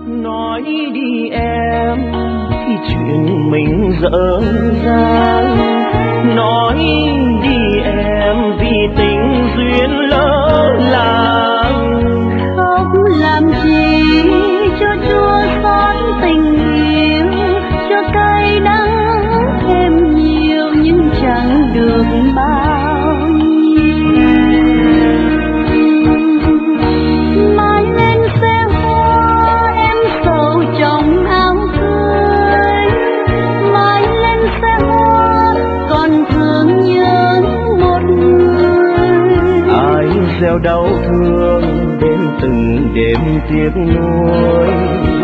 Nói đi em thì chuyện mình dở dang, nói đi em vì tình duyên lỡ làng. Khóc làm gì cho chua xót tình yêu, cho cay đắng thêm nhiều nhưng chẳng được bao nhiêu. Mai lên xe hoa em sầu chồng áo cưới, mai lên xe hoa còn thương nhớ một người. Ai gieo đau thương đến từng đêm tiếc nuối,